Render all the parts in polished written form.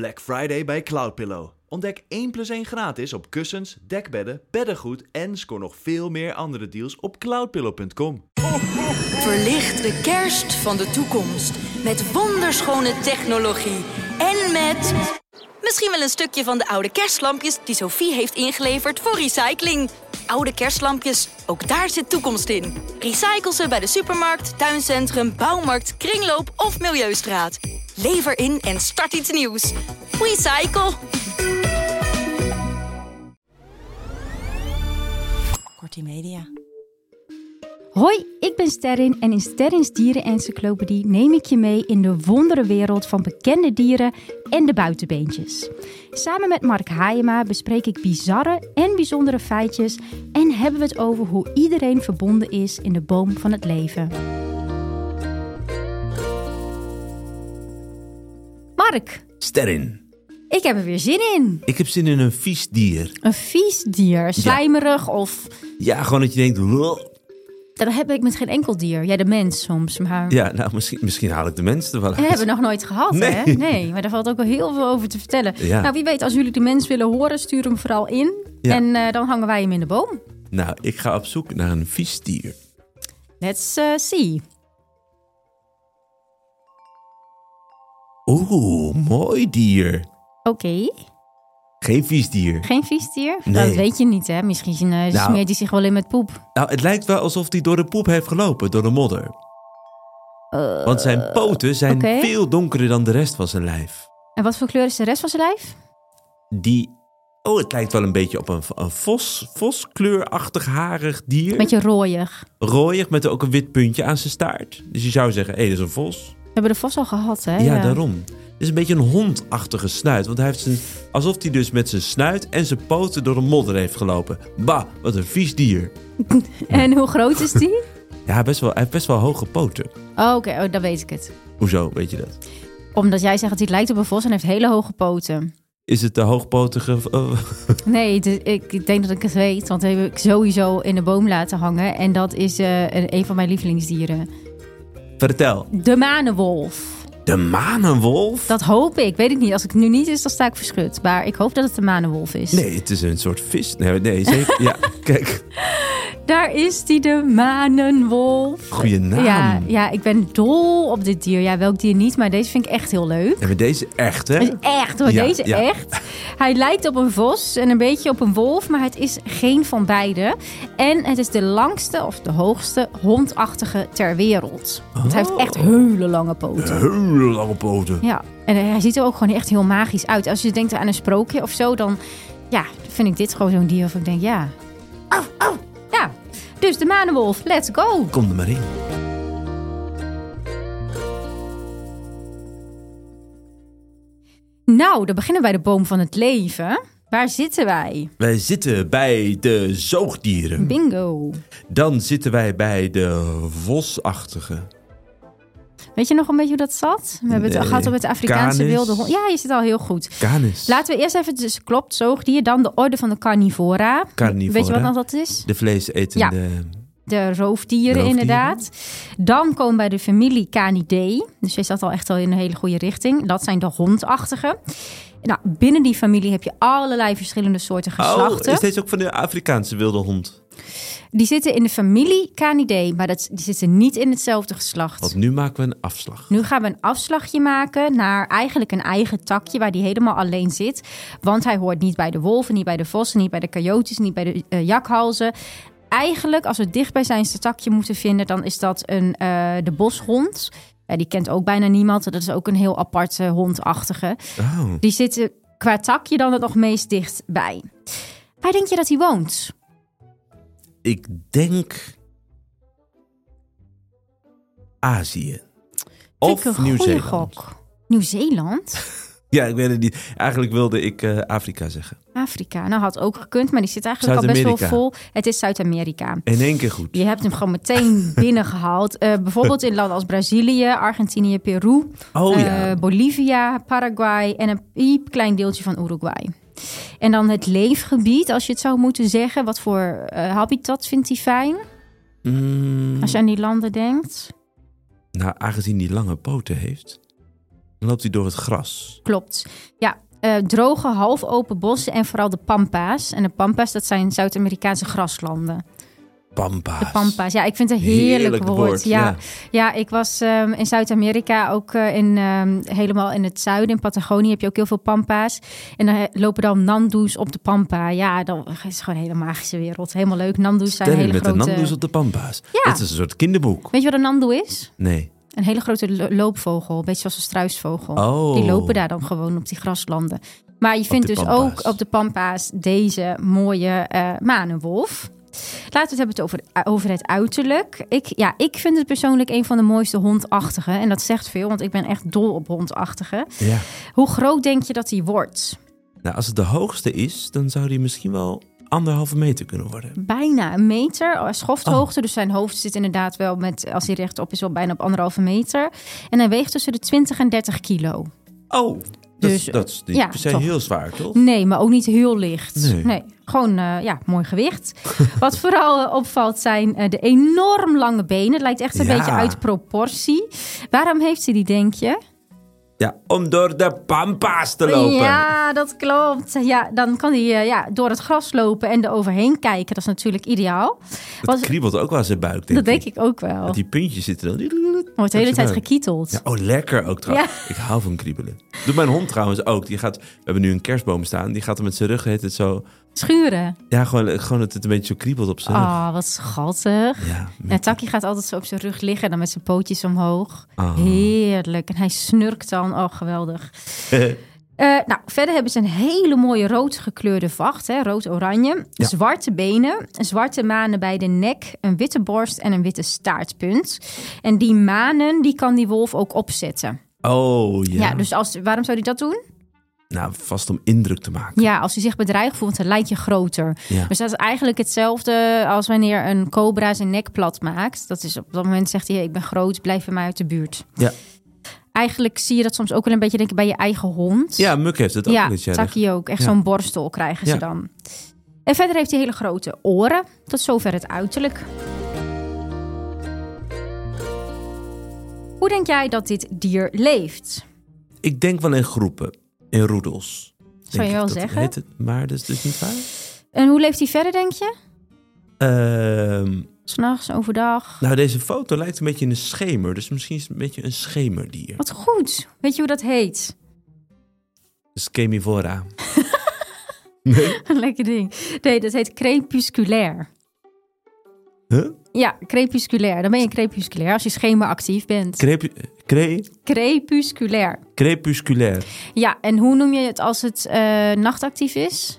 Black Friday bij Cloudpillow. Ontdek 1+1 gratis op kussens, dekbedden, beddengoed en scoor nog veel meer andere deals op cloudpillow.com. Verlicht de kerst van de toekomst met wonderschone technologie en met misschien wel een stukje van de oude kerstlampjes die Sophie heeft ingeleverd voor recycling. Oude kerstlampjes, ook daar zit toekomst in. Recycle ze bij de supermarkt, tuincentrum, bouwmarkt, kringloop of milieustraat. Lever in en start iets nieuws. Recycle. Kortie Media. Hoi, ik ben Sterrin en in Sterrins Dierenencyclopedie neem ik je mee in de wonderenwereld van bekende dieren en de buitenbeentjes. Samen met Mark Hayema bespreek ik bizarre en bijzondere feitjes en hebben we het over hoe iedereen verbonden is in de boom van het leven. Mark. Sterrin. Ik heb er weer zin in. Ik heb zin in een vies dier. Een vies dier, slijmerig of... Ja, gewoon dat je denkt... Dat heb ik met geen enkel dier. Ja, de mens soms. Maar... Ja, nou, misschien haal ik de mens er wel uit. Dat hebben we nog nooit gehad, Nee. hè? Nee, maar daar valt ook wel heel veel over te vertellen. Ja. Nou, wie weet, als jullie de mens willen horen, stuur hem vooral in. Ja. En dan hangen wij hem in de boom. Nou, ik ga op zoek naar een vies dier. Let's see. Oeh, mooi dier. Oké. Geen vies dier. Geen vies dier? Nee. Dat weet je niet, hè? Misschien smeert hij zich wel in met poep. Nou, het lijkt wel alsof hij door de poep heeft gelopen, door de modder. Want zijn poten zijn oké. veel donkerder dan de rest van zijn lijf. En wat voor kleur is de rest van zijn lijf? Het lijkt wel een beetje op een voskleurachtig harig dier. Beetje rooiig. Rooiig, met ook een wit puntje aan zijn staart. Dus je zou zeggen, hé, dat is een vos. We hebben de vos al gehad, hè? Ja, daarom. Het is een beetje een hondachtige snuit. Want hij heeft alsof hij dus met zijn snuit en zijn poten door de modder heeft gelopen. Bah, wat een vies dier. En hoe groot is die? Ja, hij heeft best wel hoge poten. Oké, dan weet ik het. Hoezo, weet je dat? Omdat jij zegt dat hij lijkt op een vos en heeft hele hoge poten. Is het de hoogpotige... Nee, ik denk dat ik het weet. Want dat heb ik sowieso in de boom laten hangen. En dat is een van mijn lievelingsdieren. Vertel. De manenwolf. De manenwolf? Dat hoop ik. Weet ik niet. Als ik nu niet is, dan sta ik verschut. Maar ik hoop dat het de manenwolf is. Nee, het is een soort vis. Nee, zeker. Ja, kijk. Daar is die, de manenwolf. Goeie naam. Ja, ik ben dol op dit dier. Ja, welk dier niet, maar deze vind ik echt heel leuk. Ja, maar deze echt, hè? Dat is echt hoor, Ja, deze ja. echt. Hij lijkt op een vos en een beetje op een wolf, maar het is geen van beide. En het is de langste of de hoogste hondachtige ter wereld. Want hij heeft echt hele lange poten. Hele lange poten. Ja, en hij ziet er ook gewoon echt heel magisch uit. Als je denkt aan een sprookje of zo, dan vind ik dit gewoon zo'n dier of ik denk, ja. Ja, dus de manenwolf, let's go. Kom er maar in. Nou, dan beginnen we bij de boom van het leven. Waar zitten wij? Wij zitten bij de zoogdieren. Bingo. Dan zitten wij bij de vosachtige. Weet je nog een beetje hoe dat zat? We hebben het gehad met de Afrikaanse Canis. wilde hond. Ja, je zit al heel goed. Canis. Laten we eerst even, dus klopt, zoogdier. Dan de orde van de carnivora. Carnivora. Weet je wat nou dat is? De vleesetende... De roofdieren, inderdaad. Dan komen we bij de familie Canidae. Dus je zat al echt al in een hele goede richting. Dat zijn de hondachtigen. Nou, binnen die familie heb je allerlei verschillende soorten geslachten. Oh, is deze ook van de Afrikaanse wilde hond? Die zitten in de familie Canidae, maar die zitten niet in hetzelfde geslacht. Want nu maken we een afslag. Nu gaan we een afslagje maken naar eigenlijk een eigen takje waar die helemaal alleen zit. Want hij hoort niet bij de wolven, niet bij de vossen, niet bij de coyotes, niet bij de jakhalzen. Eigenlijk, als we dicht bij zijn takje moeten vinden, dan is dat de boshond. Die kent ook bijna niemand. Dat is ook een heel aparte hondachtige. Oh. Die zitten qua takje dan het nog meest dichtbij. Waar denk je dat hij woont? Ik denk... Azië. Of Nieuw-Zeeland. Nieuw-Zeeland? Ja, ik weet het niet. Eigenlijk wilde ik Afrika zeggen. Afrika. Nou, had ook gekund, maar die zit eigenlijk al best wel vol. Het is Zuid-Amerika. In één keer goed. Je hebt hem gewoon meteen binnengehaald. Bijvoorbeeld in landen als Brazilië, Argentinië, Peru, Bolivia, Paraguay en een piepklein deeltje van Uruguay. En dan het leefgebied, als je het zou moeten zeggen. Wat voor habitat vindt hij fijn? Als je aan die landen denkt. Nou, aangezien die lange poten heeft. Dan loopt hij door het gras. Klopt. Ja, droge, half open bossen en vooral de pampas. En de pampas, dat zijn Zuid-Amerikaanse graslanden. Pampas. De pampas. Ja, ik vind het een heerlijk woord. Ja, ik was in Zuid-Amerika ook helemaal in het zuiden. In Patagonië heb je ook heel veel pampas. En dan lopen dan nandoes op de pampa. Ja, dat is gewoon een hele magische wereld. Helemaal leuk. Nandoes zijn hele grote... met de nandoes op de pampas. Ja. Dat is een soort kinderboek. Weet je wat een nandoe is? Nee. Een hele grote loopvogel. Een beetje zoals een struisvogel. Oh. Die lopen daar dan gewoon op die graslanden. Maar je vindt dus ook op de pampas deze mooie manenwolf. Laten we het hebben over het uiterlijk. Ik vind het persoonlijk een van de mooiste hondachtige. En dat zegt veel, want ik ben echt dol op hondachtige. Ja. Hoe groot denk je dat hij wordt? Nou, als het de hoogste is, dan zou die misschien wel 1,5 meter kunnen worden. Bijna 1 meter, schofthoogte. Dus zijn hoofd zit inderdaad wel als hij rechtop is, wel bijna op 1,5 meter. En hij weegt tussen de 20 en 30 kilo. Oh, dat is niet per se toch. heel zwaar, toch? Nee, maar ook niet heel licht. Nee. Gewoon mooi gewicht. Wat vooral opvalt zijn de enorm lange benen. Het lijkt echt een beetje uit proportie. Waarom heeft hij die, denk je? Ja, om door de pampas te lopen. Ja, dat klopt. Ja, dan kan hij door het gras lopen en er overheen kijken. Dat is natuurlijk ideaal. Het kriebelt ook wel in zijn buik, denk ik ook wel. Dat die puntjes zitten dan... Wordt de hele tijd gekieteld. Ja, lekker ook trouwens. Ja. Ik hou van kriebelen. Doet mijn hond trouwens ook. We hebben nu een kerstboom staan. Die gaat er met zijn rug het zo... Schuren? Ja, gewoon dat het een beetje zo kriebelt op zijn rug. Oh, wat schattig. Ja, Taki gaat altijd zo op zijn rug liggen. Dan met zijn pootjes omhoog. Oh. Heerlijk. En hij snurkt dan. Oh, geweldig. Verder hebben ze een hele mooie rood gekleurde vacht. Rood-oranje. Ja. Zwarte benen. Zwarte manen bij de nek. Een witte borst en een witte staartpunt. En die manen, die kan die wolf ook opzetten. Oh, ja. Ja, dus waarom zou hij dat doen? Nou, vast om indruk te maken. Ja, als hij zich bedreigd voelt, dan lijkt je groter. Ja. Dus dat is eigenlijk hetzelfde als wanneer een cobra zijn nek plat maakt. Dat is op dat moment zegt hij, ik ben groot, blijf bij mij uit de buurt. Ja. Eigenlijk zie je dat soms ook wel een beetje denk ik, bij je eigen hond. Ja, Muk heeft het ook. Ja, Taki ook. Echt zo'n borstel krijgen ze dan. En verder heeft hij hele grote oren. Tot zover het uiterlijk. Hoe denk jij dat dit dier leeft? Ik denk wel in groepen. In roedels. Zou je wel zeggen? Heet het, maar dat is dus niet waar. En hoe leeft hij verder, denk je? 'S Nachts, overdag? Nou, deze foto lijkt een beetje in een schemer. Dus misschien is het een beetje een schemerdier. Wat goed. Weet je hoe dat heet? Schemivora. Nee? Lekker ding. Nee, dat heet crepusculair. Huh? Ja, crepusculair. Dan ben je crepusculair als je schemeractief bent. Crepusculair. Crepusculair. Ja, en hoe noem je het als het nachtactief is?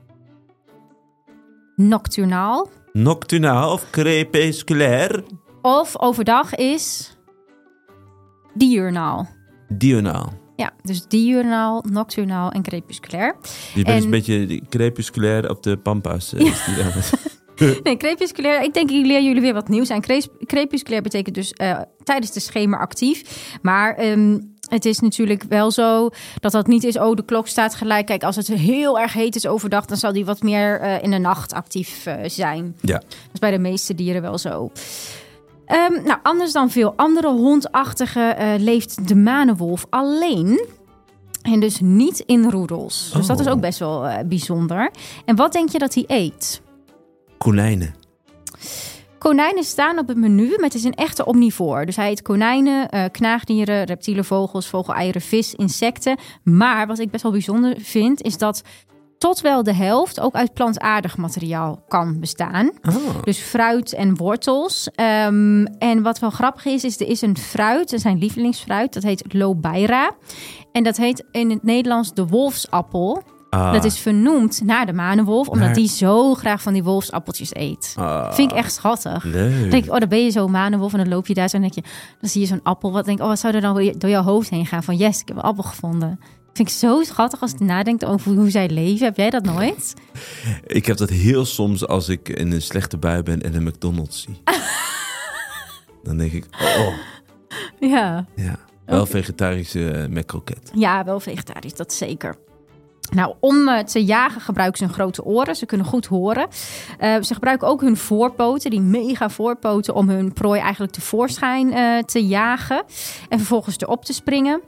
Nocturnaal. Nocturnaal of crepusculair. Of overdag is diurnaal. Diurnaal. Ja, dus diurnaal, nocturnaal en crepusculair. Je bent een beetje crepusculair op de pampas. Nee, crepusculair. Ik denk, ik leer jullie weer wat nieuws aan. Crepusculair betekent dus tijdens de schemer actief. Maar het is natuurlijk wel zo dat niet is... de klok staat gelijk. Kijk, als het heel erg heet is overdag... dan zal die wat meer in de nacht actief zijn. Ja. Dat is bij de meeste dieren wel zo. Anders dan veel andere hondachtige leeft de manenwolf alleen... En dus niet in roedels. Dus dat is ook best wel bijzonder. En wat denk je dat hij eet? Konijnen. Konijnen staan op het menu, maar het is een echte omnivoor. Dus hij eet konijnen, knaagdieren, reptielen, vogels, vogeleieren, vis, insecten. Maar wat ik best wel bijzonder vind, is dat tot wel de helft ook uit plantaardig materiaal kan bestaan. Oh. Dus fruit en wortels. En wat wel grappig is er is een fruit, zijn lievelingsfruit, dat heet lobeira. En dat heet in het Nederlands de wolfsappel. Dat is vernoemd naar de manenwolf, omdat die zo graag van die wolfsappeltjes eet. Vind ik echt schattig. Dan denk ik, dan ben je zo'n manenwolf en dan loop je daar zo en dan zie je zo'n appel. Wat zou er dan door jouw hoofd heen gaan van yes, ik heb een appel gevonden. Vind ik zo schattig als ik nadenk over hoe zij leven. Heb jij dat nooit? Ik heb dat heel soms als ik in een slechte bui ben en een McDonald's zie. Dan denk ik, Ja. Wel vegetarische McCroket. Ja, wel vegetarisch, dat zeker. Nou, om te jagen gebruiken ze hun grote oren. Ze kunnen goed horen. Ze gebruiken ook hun voorpoten, die mega voorpoten, om hun prooi eigenlijk tevoorschijn te jagen. En vervolgens erop te springen.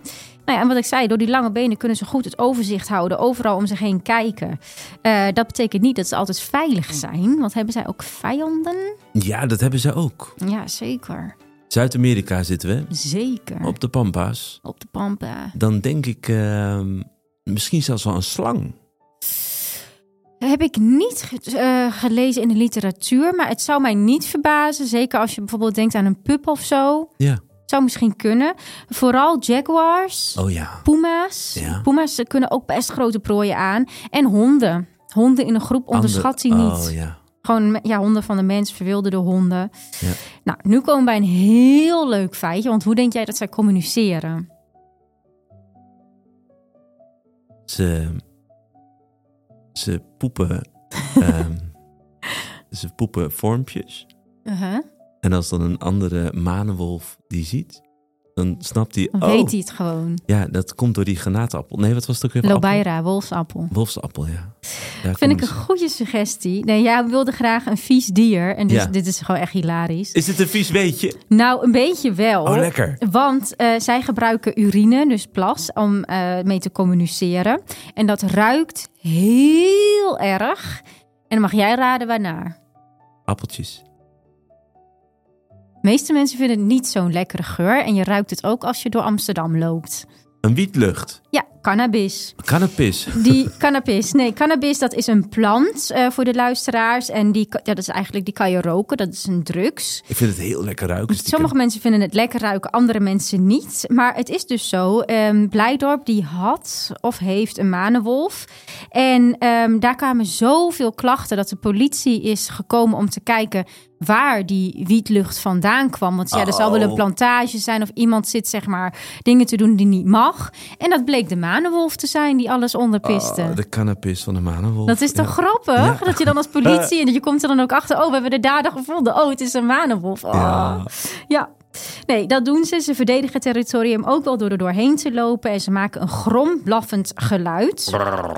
Nou ja, en wat ik zei, door die lange benen kunnen ze goed het overzicht houden. Overal om zich heen kijken. Dat betekent niet dat ze altijd veilig zijn. Want hebben zij ook vijanden? Ja, dat hebben ze ook. Ja, zeker. Zuid-Amerika zitten we. Zeker. Op de Pampas. Op de Pampa. Dan denk ik misschien zelfs wel een slang. Heb ik niet gelezen in de literatuur. Maar het zou mij niet verbazen. Zeker als je bijvoorbeeld denkt aan een pup of zo. Ja. Zou misschien kunnen. Vooral jaguars. Oh ja. Puma's. Ja. Puma's kunnen ook best grote prooien aan. En honden. Honden in een groep onderschat hij niet. Oh ja. Gewoon honden van de mens, verwilderde honden. Ja. Nou, nu komen we bij een heel leuk feitje. Want hoe denk jij dat zij communiceren? Ze poepen. Ze poepen vormpjes. Uh-huh. En als dan een andere manenwolf die ziet, dan snapt hij... Dan weet hij het gewoon. Ja, dat komt door die granaatappel. Nee, wat was het ook weer? Lobeira, wolfsappel. Wolfsappel, ja. Vind ik een goede suggestie. Nee, jij wilde graag een vies dier. En dus dit is gewoon echt hilarisch. Is het een vies weetje? Nou, een beetje wel. Oh, lekker. Want zij gebruiken urine, dus plas, om mee te communiceren. En dat ruikt heel erg. En dan mag jij raden waarnaar. Appeltjes. De meeste mensen vinden het niet zo'n lekkere geur. En je ruikt het ook als je door Amsterdam loopt. Een wietlucht. Ja, cannabis. Cannabis. Cannabis dat is een plant voor de luisteraars. En die kan je roken. Dat is een drugs. Ik vind het heel lekker ruiken. Sommige mensen vinden het lekker ruiken, andere mensen niet. Maar het is dus zo. Blijdorp die had of heeft een manenwolf. En daar kwamen zoveel klachten dat de politie is gekomen om te kijken waar die wietlucht vandaan kwam. Want er zal wel een plantage zijn of iemand zit zeg maar dingen te doen die niet mag. En dat bleek de manenwolf te zijn die alles onderpiste. De cannabis van de manenwolf. Dat is toch grappig? Ja. Dat je dan als politie en je komt er dan ook achter. Oh, we hebben de dader gevonden. Oh, het is een manenwolf. Ja. Nee, dat doen ze. Ze verdedigen het territorium ook wel door er doorheen te lopen. En ze maken een gromblaffend geluid.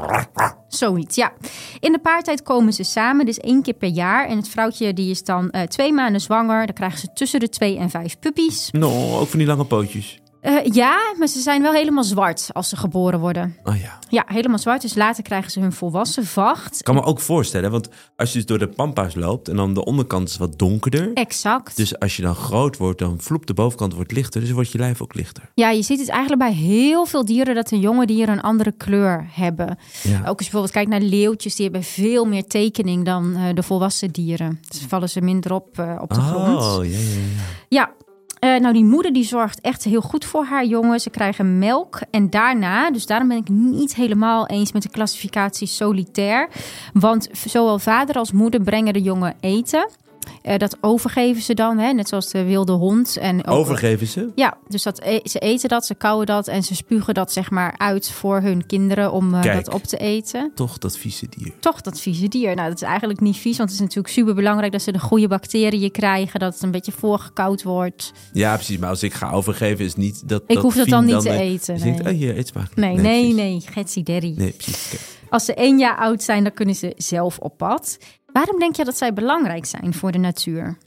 Zoiets, ja. In de paartijd komen ze samen, dus 1 keer per jaar. En het vrouwtje die is dan 2 maanden zwanger. Dan krijgen ze tussen de 2 en 5 puppies. Ook van die lange pootjes. Ja, maar ze zijn wel helemaal zwart als ze geboren worden. Oh ja. Ja, helemaal zwart. Dus later krijgen ze hun volwassen vacht. Ik kan me ook voorstellen, want als je dus door de Pampas loopt en dan de onderkant is wat donkerder. Exact. Dus als je dan groot wordt, dan vloept de bovenkant wordt lichter. Dus wordt je lijf ook lichter. Ja, je ziet het eigenlijk bij heel veel dieren dat de jonge dieren een andere kleur hebben. Ja. Ook als je bijvoorbeeld kijkt naar leeuwtjes, die hebben veel meer tekening dan de volwassen dieren. Dus vallen ze minder op de grond. Oh, ja. Ja. Nou, die moeder die zorgt echt heel goed voor haar jongen. Ze krijgen melk en daarna, dus daarom ben ik niet helemaal eens met de klassificatie solitair. Want zowel vader als moeder brengen de jongen eten. Dat overgeven ze dan, net zoals de wilde hond. En ook, overgeven ze? Ja, dus ze eten dat, ze kauwen dat en ze spugen dat zeg maar uit voor hun kinderen om dat op te eten. Toch dat vieze dier. Nou, dat is eigenlijk niet vies, want het is natuurlijk super belangrijk dat ze de goede bacteriën krijgen, dat het een beetje voorgekoud wordt. Ja, precies. Maar als ik ga overgeven is niet dat... Ik hoef dat dan niet te eten. Je denkt, hier, eet smakelijk. Nee, getsie-derrie. Nee, precies. Okay. Als ze 1 jaar oud zijn, dan kunnen ze zelf op pad. Waarom denk je dat zij belangrijk zijn voor de natuur?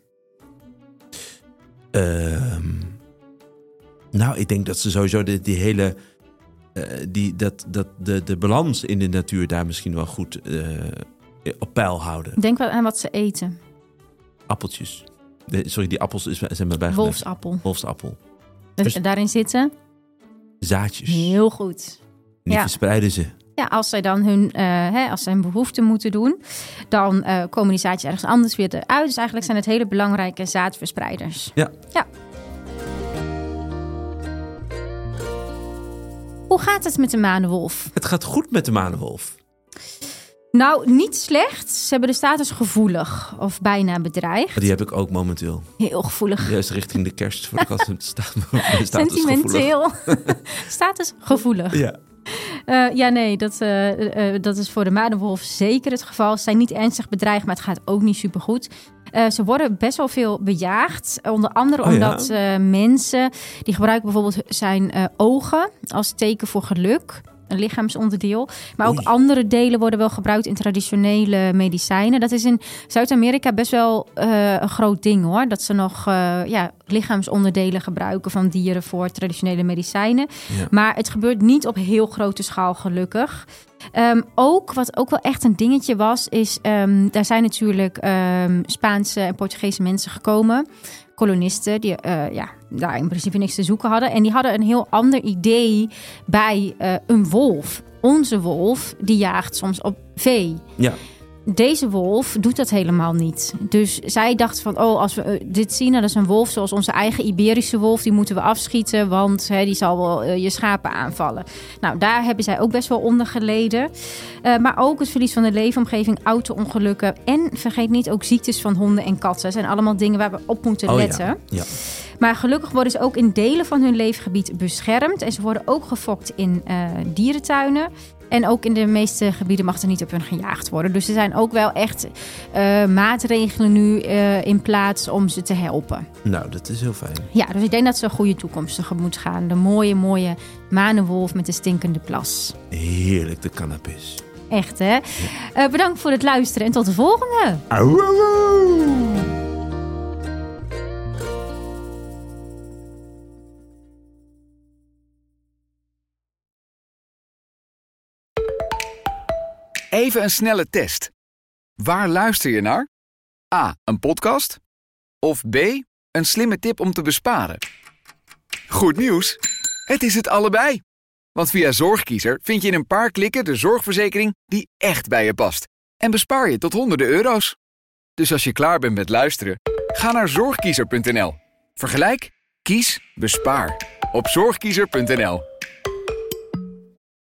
Nou, ik denk dat ze sowieso die hele... de balans in de natuur daar misschien wel goed op peil houden. Denk wel aan wat ze eten. Appeltjes. Die appels zijn me bijgebleven. Wolfsappel. Dus daarin zitten? Zaadjes. Heel goed. Die verspreiden ze. Ja, als zij dan als ze hun behoeften moeten doen, dan komen die zaadjes ergens anders weer eruit. Dus eigenlijk zijn het hele belangrijke zaadverspreiders. Ja. Hoe gaat het met de manenwolf? Het gaat goed met de manenwolf. Nou, niet slecht. Ze hebben de status gevoelig of bijna bedreigd. Die heb ik ook momenteel. Heel gevoelig. Juist richting de kerst voor de kast status sentimenteel. Status gevoelig. Ja. Dat is voor de manenwolf zeker het geval. Ze zijn niet ernstig bedreigd, maar het gaat ook niet supergoed. Ze worden best wel veel bejaagd. Onder andere omdat mensen, die gebruiken bijvoorbeeld zijn ogen als teken voor geluk. een lichaamsonderdeel. Maar ook andere delen worden wel gebruikt in traditionele medicijnen. Dat is in Zuid-Amerika best wel een groot ding hoor. Dat ze nog lichaamsonderdelen gebruiken van dieren voor traditionele medicijnen. Ja. Maar het gebeurt niet op heel grote schaal gelukkig. Wat ook wel echt een dingetje was, is daar zijn natuurlijk Spaanse en Portugese mensen gekomen. Kolonisten die daar in principe niks te zoeken hadden. En die hadden een heel ander idee bij een wolf. Onze wolf, die jaagt soms op vee. Ja. Deze wolf doet dat helemaal niet. Dus zij dacht van, als we dit zien, dat is een wolf zoals onze eigen Iberische wolf. Die moeten we afschieten, want die zal wel je schapen aanvallen. Nou, daar hebben zij ook best wel onder geleden. Maar ook het verlies van de leefomgeving, auto-ongelukken. En vergeet niet ook ziektes van honden en katten. Dat zijn allemaal dingen waar we op moeten letten. Ja. Maar gelukkig worden ze ook in delen van hun leefgebied beschermd. En ze worden ook gefokt in dierentuinen. En ook in de meeste gebieden mag er niet op hun gejaagd worden. Dus er zijn ook wel echt maatregelen nu in plaats om ze te helpen. Nou, dat is heel fijn. Ja, dus ik denk dat ze een goede toekomst tegemoet gaan. De mooie manenwolf met de stinkende plas. Heerlijk, de cannabis. Echt, hè? Ja. Bedankt voor het luisteren en tot de volgende. Auw, auw, auw. Even een snelle test. Waar luister je naar? A, een podcast? Of B, een slimme tip om te besparen? Goed nieuws! Het is het allebei. Want via Zorgkiezer vind je in een paar klikken de zorgverzekering die echt bij je past. En bespaar je tot honderden euro's. Dus als je klaar bent met luisteren, ga naar zorgkiezer.nl. Vergelijk, kies, bespaar. Op zorgkiezer.nl.